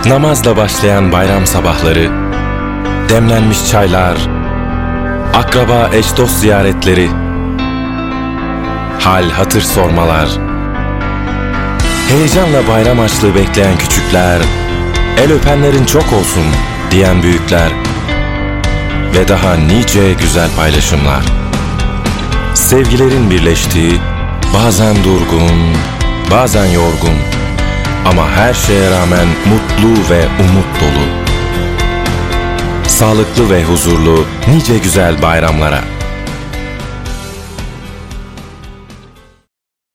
Namazla başlayan bayram sabahları, demlenmiş çaylar, akraba eş dost ziyaretleri, hal hatır sormalar, heyecanla bayram açlığı bekleyen küçükler, el öpenlerin çok olsun diyen büyükler ve daha nice güzel paylaşımlar. Sevgilerin birleştiği, bazen durgun, bazen yorgun ama her şeye rağmen mutlu ve umut dolu. Sağlıklı ve huzurlu nice güzel bayramlara.